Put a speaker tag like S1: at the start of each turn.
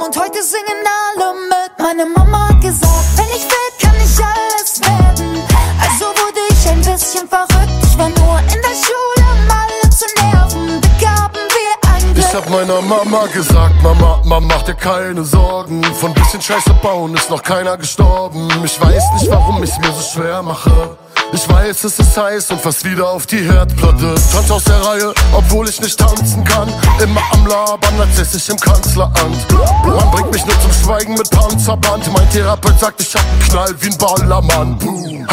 S1: und heute singen alle mit. Meine Mama hat gesagt, wenn ich will, kann ich alles werden. Also wurde ich ein bisschen verrückt. Ich war nur in der Schule, um alle zu nerven. Begaben wir ein Glück.
S2: Ich hab meiner Mama gesagt, Mama, mach dir keine Sorgen. Von bisschen Scheiße bauen ist noch keiner gestorben. Ich weiß nicht, warum ich's mir so schwer mache. Ich weiß, es ist heiß und fast wieder auf die Herdplatte. Tanz aus der Reihe, obwohl ich nicht tanzen kann. Immer am Labern, als säß ich im Kanzleramt. Man bringt mich nur zum Schweigen mit Panzerband. Mein Therapeut sagt, ich hab einen Knall wie ein Ballermann.